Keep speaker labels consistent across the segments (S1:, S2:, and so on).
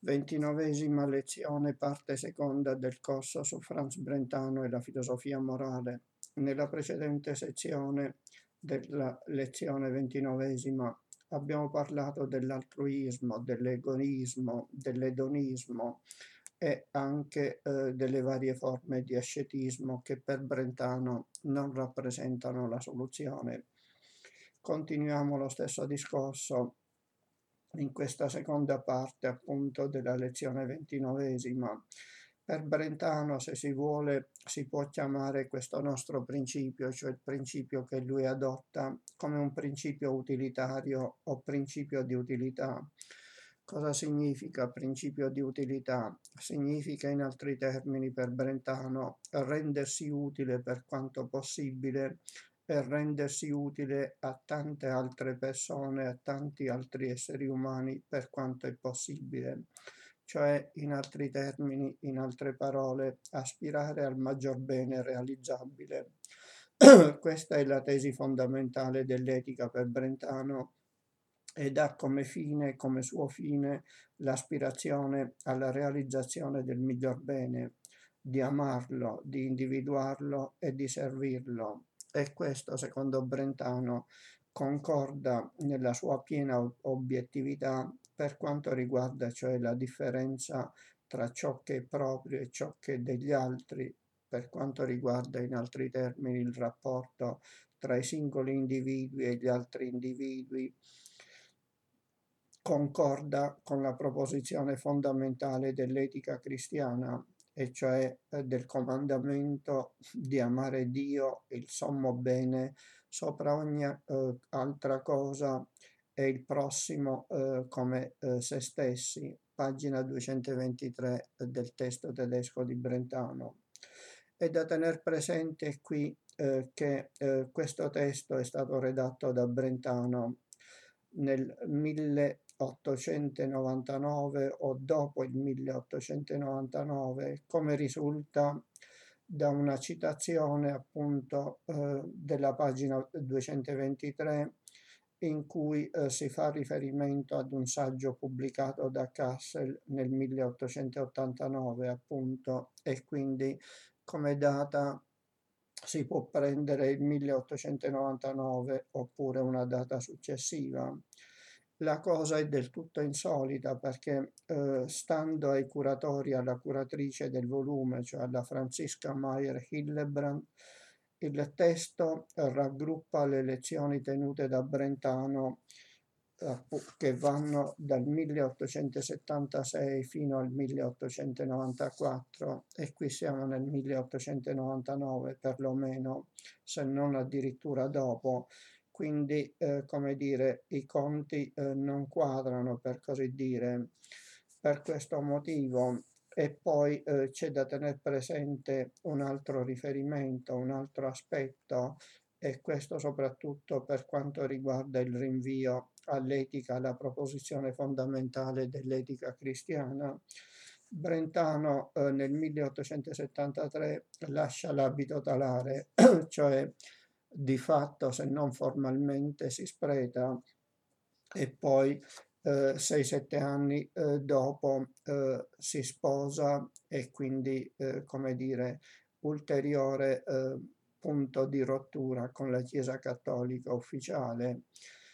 S1: 29ª lezione, parte seconda del corso su Franz Brentano e la filosofia morale. Nella precedente sezione della lezione 29ª abbiamo parlato dell'altruismo, dell'egoismo, dell'edonismo e anche delle varie forme di ascetismo che per Brentano non rappresentano la soluzione. Continuiamo lo stesso discorso in questa seconda parte appunto della lezione 29ª. Per Brentano, se si vuole, si può chiamare questo nostro principio, cioè il principio che lui adotta, come un principio utilitario o principio di utilità. Cosa significa principio di utilità? Significa, in altri termini, per Brentano, rendersi utile per quanto possibile e rendersi utile a tante altre persone, a tanti altri esseri umani per quanto è possibile. Cioè, in altri termini, in altre parole, aspirare al maggior bene realizzabile. Questa è la tesi fondamentale dell'etica per Brentano ed ha come fine, come suo fine, l'aspirazione alla realizzazione del miglior bene, di amarlo, di individuarlo e di servirlo. E questo, secondo Brentano, concorda nella sua piena obiettività per quanto riguarda cioè la differenza tra ciò che è proprio e ciò che è degli altri, per quanto riguarda in altri termini il rapporto tra i singoli individui e gli altri individui. Concorda con la proposizione fondamentale dell'etica cristiana, e cioè del comandamento di amare Dio, il sommo bene, sopra ogni altra cosa e il prossimo come se stessi, pagina 223 del testo tedesco di Brentano. È da tener presente qui che questo testo è stato redatto da Brentano nel 1899 o dopo il 1899, come risulta da una citazione appunto della pagina 223 in cui si fa riferimento ad un saggio pubblicato da Cassel nel 1889 appunto, e quindi come data si può prendere il 1899 oppure una data successiva. La cosa è del tutto insolita perché stando ai curatori, alla curatrice del volume, cioè alla Franziska Meyer Hillebrand, il testo raggruppa le lezioni tenute da Brentano che vanno dal 1876 fino al 1894 e qui siamo nel 1899 perlomeno, se non addirittura dopo. Quindi, come dire, i conti non quadrano, per così dire, per questo motivo. E poi c'è da tenere presente un altro riferimento, un altro aspetto, e questo soprattutto per quanto riguarda il rinvio all'etica, alla proposizione fondamentale dell'etica cristiana. Brentano nel 1873 lascia l'abito talare, cioè di fatto, se non formalmente, si spreta e poi 6-7 anni dopo si sposa e quindi, come dire, ulteriore punto di rottura con la Chiesa Cattolica ufficiale.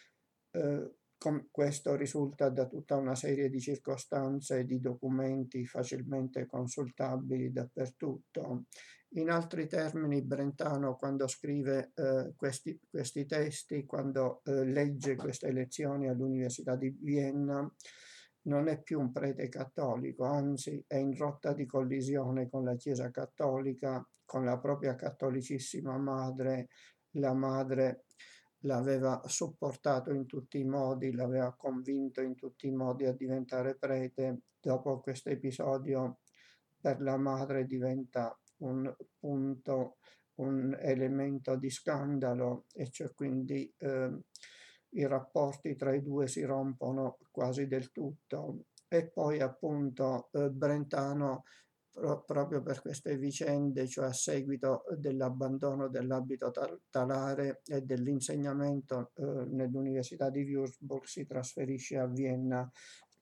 S1: Questo risulta da tutta una serie di circostanze e di documenti facilmente consultabili dappertutto. In altri termini, Brentano, quando scrive questi testi, quando legge queste lezioni all'Università di Vienna, non è più un prete cattolico, anzi è in rotta di collisione con la Chiesa Cattolica, con la propria cattolicissima madre. La madre l'aveva supportato in tutti i modi, l'aveva convinto in tutti i modi a diventare prete. Dopo questo episodio per la madre diventa un punto, un elemento di scandalo, e cioè quindi i rapporti tra i due si rompono quasi del tutto. E poi appunto Brentano proprio per queste vicende, cioè a seguito dell'abbandono dell'abito talare e dell'insegnamento nell'Università di Würzburg, si trasferisce a Vienna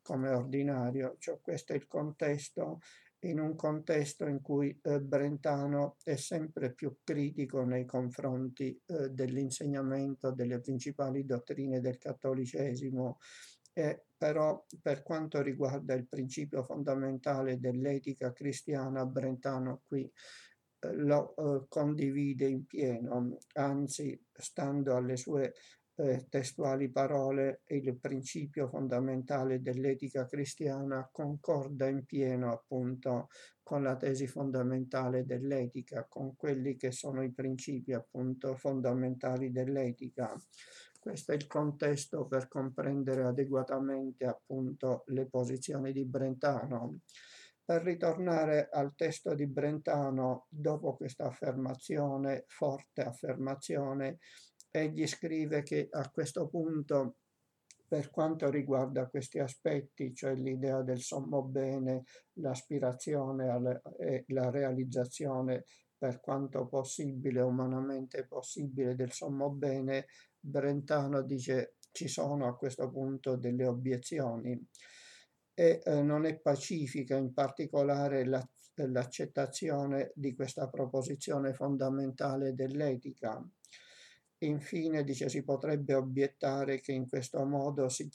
S1: come ordinario. Cioè, questo è il contesto, in un contesto in cui Brentano è sempre più critico nei confronti dell'insegnamento delle principali dottrine del cattolicesimo. Però per quanto riguarda il principio fondamentale dell'etica cristiana, Brentano qui lo condivide in pieno, anzi, stando alle sue testuali parole, il principio fondamentale dell'etica cristiana concorda in pieno appunto con la tesi fondamentale dell'etica, con quelli che sono i principi appunto fondamentali dell'etica. Questo è il contesto per comprendere adeguatamente appunto le posizioni di Brentano. Per ritornare al testo di Brentano, dopo questa affermazione, forte affermazione, egli scrive che a questo punto, per quanto riguarda questi aspetti, cioè l'idea del sommo bene, l'aspirazione e la realizzazione per quanto possibile, umanamente possibile, del sommo bene, Brentano dice ci sono a questo punto delle obiezioni e non è pacifica in particolare l'accettazione di questa proposizione fondamentale dell'etica. Infine, dice, si potrebbe obiettare che in questo modo si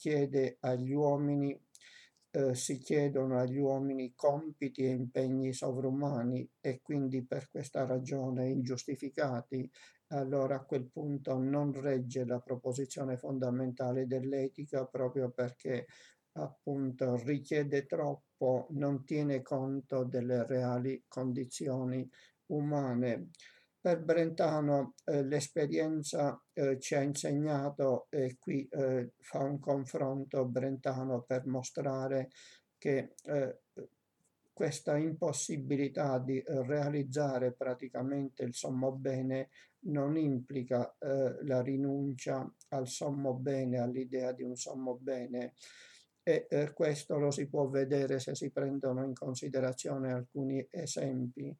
S1: chiedono agli uomini compiti e impegni sovrumani e quindi per questa ragione ingiustificati. Allora a quel punto non regge la proposizione fondamentale dell'etica proprio perché appunto richiede troppo, non tiene conto delle reali condizioni umane. Per Brentano l'esperienza ci ha insegnato, e qui fa un confronto Brentano per mostrare che questa impossibilità di realizzare praticamente il sommo bene non implica la rinuncia al sommo bene, all'idea di un sommo bene. E questo lo si può vedere se si prendono in considerazione alcuni esempi.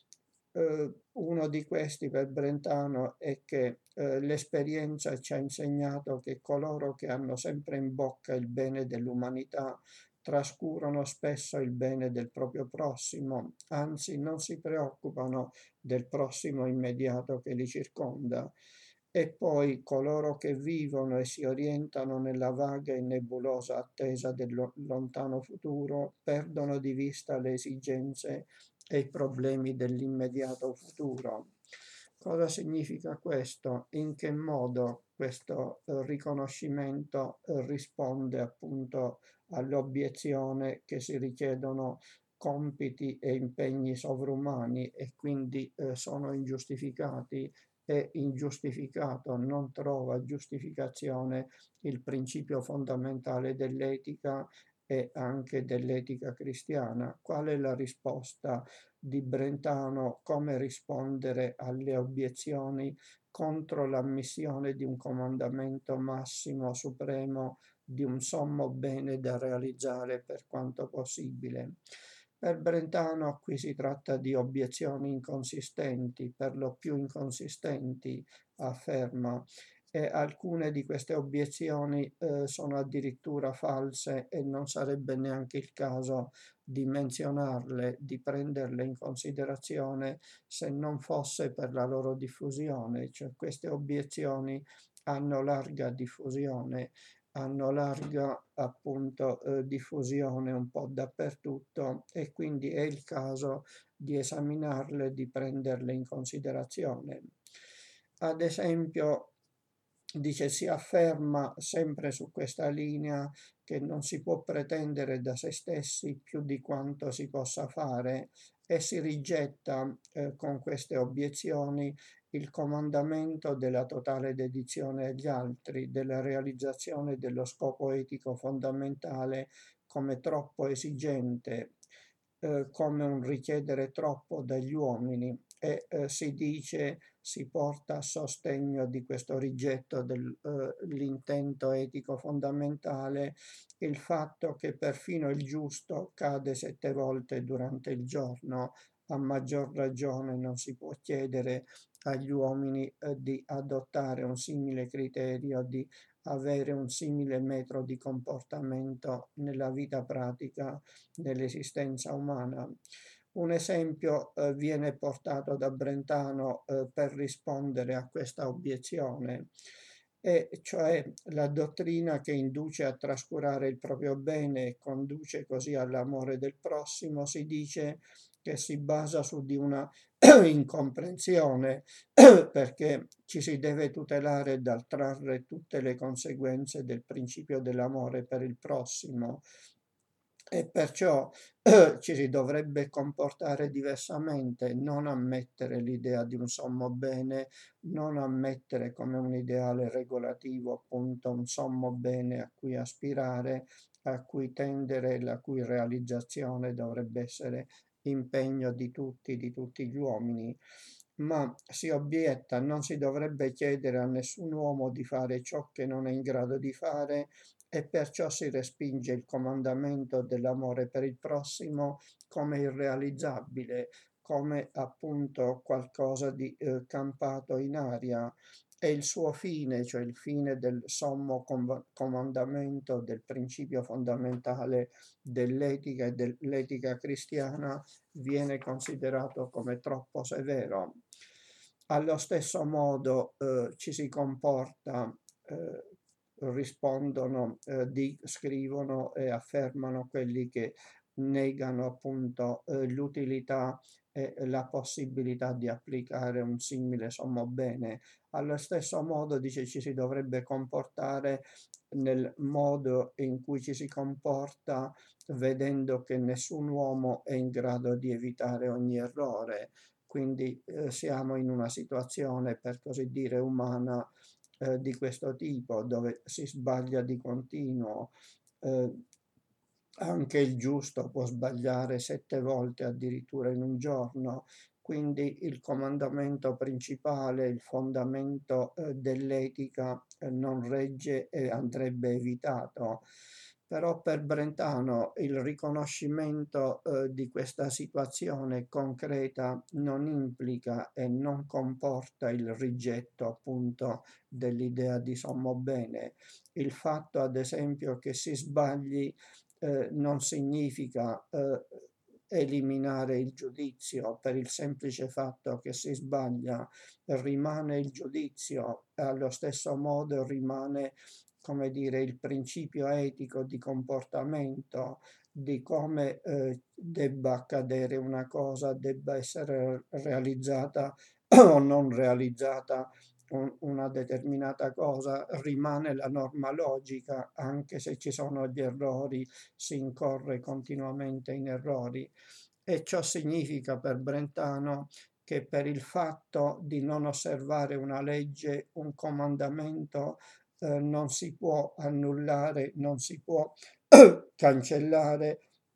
S1: Uno di questi per Brentano è che l'esperienza ci ha insegnato che coloro che hanno sempre in bocca il bene dell'umanità trascurano spesso il bene del proprio prossimo, anzi non si preoccupano del prossimo immediato che li circonda. E poi coloro che vivono e si orientano nella vaga e nebulosa attesa del lontano futuro perdono di vista le esigenze e i problemi dell'immediato futuro. Cosa significa questo? In che modo questo riconoscimento risponde appunto all'obiezione che si richiedono compiti e impegni sovrumani e quindi sono ingiustificati e ingiustificato non trova giustificazione il principio fondamentale dell'etica e anche dell'etica cristiana. Qual è la risposta di Brentano? Come rispondere alle obiezioni contro l'ammissione di un comandamento massimo, supremo, di un sommo bene da realizzare per quanto possibile? Per Brentano qui si tratta di obiezioni inconsistenti, per lo più inconsistenti, afferma, e alcune di queste obiezioni sono addirittura false e non sarebbe neanche il caso di menzionarle, di prenderle in considerazione se non fosse per la loro diffusione, cioè queste obiezioni hanno larga diffusione, hanno larga appunto diffusione un po' dappertutto e quindi è il caso di esaminarle, di prenderle in considerazione. Ad esempio, dice, si afferma sempre su questa linea che non si può pretendere da se stessi più di quanto si possa fare e si rigetta con queste obiezioni il comandamento della totale dedizione agli altri, della realizzazione dello scopo etico fondamentale come troppo esigente, come un richiedere troppo dagli uomini e si dice, si porta a sostegno di questo rigetto dell'intento etico fondamentale il fatto che perfino il giusto cade 7 volte durante il giorno, a maggior ragione non si può chiedere agli uomini di adottare un simile criterio di avere un simile metro di comportamento nella vita pratica, nell'esistenza umana. Un esempio viene portato da Brentano per rispondere a questa obiezione, e cioè la dottrina che induce a trascurare il proprio bene e conduce così all'amore del prossimo. Si dice che si basa su di una incomprensione perché ci si deve tutelare dal trarre tutte le conseguenze del principio dell'amore per il prossimo, e perciò ci si dovrebbe comportare diversamente, non ammettere l'idea di un sommo bene, non ammettere come un ideale regolativo appunto un sommo bene a cui aspirare, a cui tendere, la cui realizzazione dovrebbe essere impegno di tutti gli uomini. Ma si obietta, non si dovrebbe chiedere a nessun uomo di fare ciò che non è in grado di fare, e perciò si respinge il comandamento dell'amore per il prossimo come irrealizzabile, come appunto qualcosa di campato in aria. E il suo fine, cioè il fine del sommo comandamento, del principio fondamentale dell'etica e dell'etica cristiana, viene considerato come troppo severo. Allo stesso modo ci si comporta, rispondono, scrivono e affermano quelli che negano appunto l'utilità e la possibilità di applicare un simile sommo bene. Allo stesso modo dice ci si dovrebbe comportare nel modo in cui ci si comporta, vedendo che nessun uomo è in grado di evitare ogni errore. Quindi siamo in una situazione, per così dire, umana di questo tipo, dove si sbaglia di continuo. Eh, Anche il giusto può sbagliare 7 volte addirittura in un giorno. Quindi il comandamento principale, il fondamento dell'etica non regge e andrebbe evitato. Però per Brentano il riconoscimento di questa situazione concreta non implica e non comporta il rigetto appunto dell'idea di sommo bene. Il fatto ad esempio che si sbagli non significa eliminare il giudizio. Per il semplice fatto che si sbaglia rimane il giudizio, e allo stesso modo rimane, come dire, il principio etico di comportamento, di come debba accadere una cosa, debba essere realizzata o non realizzata una determinata cosa. Rimane la norma logica, anche se ci sono gli errori, si incorre continuamente in errori. E ciò significa per Brentano che per il fatto di non osservare una legge, un comandamento, non si può annullare, non si può cancellare,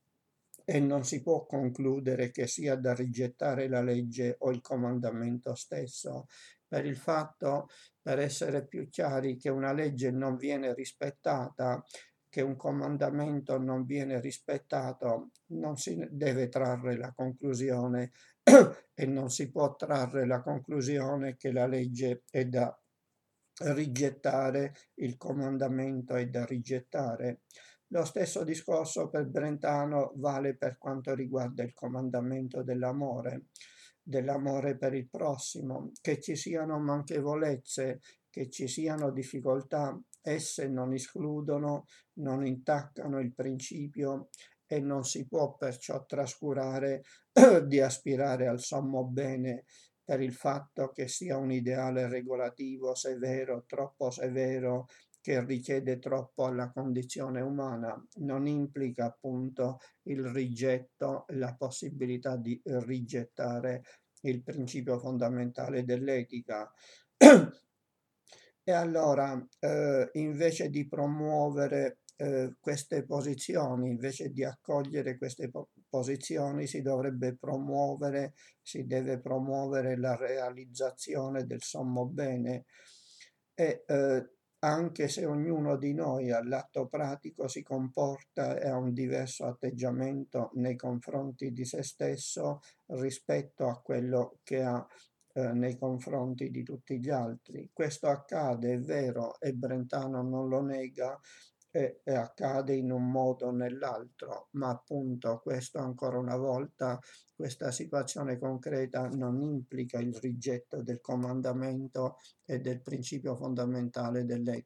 S1: e non si può concludere che sia da rigettare la legge o il comandamento stesso, per il fatto, per essere più chiari, che una legge non viene rispettata, che un comandamento non viene rispettato, non si deve trarre la conclusione e non si può trarre la conclusione che la legge è da rigettare, il comandamento è da rigettare. Lo stesso discorso per Brentano vale per quanto riguarda il comandamento dell'amore per il prossimo. Che ci siano manchevolezze, che ci siano difficoltà, esse non escludono, non intaccano il principio, e non si può perciò trascurare di aspirare al sommo bene per il fatto che sia un ideale regolativo severo, troppo severo, che richiede troppo alla condizione umana. Non implica appunto il rigetto, la possibilità di rigettare il principio fondamentale dell'etica. E allora, invece di promuovere queste posizioni, invece di accogliere queste posizioni, si deve promuovere la realizzazione del sommo bene. E anche se ognuno di noi all'atto pratico si comporta e ha un diverso atteggiamento nei confronti di se stesso rispetto a quello che ha nei confronti di tutti gli altri. Questo accade, è vero, e Brentano non lo nega, e accade in un modo o nell'altro, ma appunto questo ancora una volta, questa situazione concreta non implica il rigetto del comandamento e del principio fondamentale dell'etica.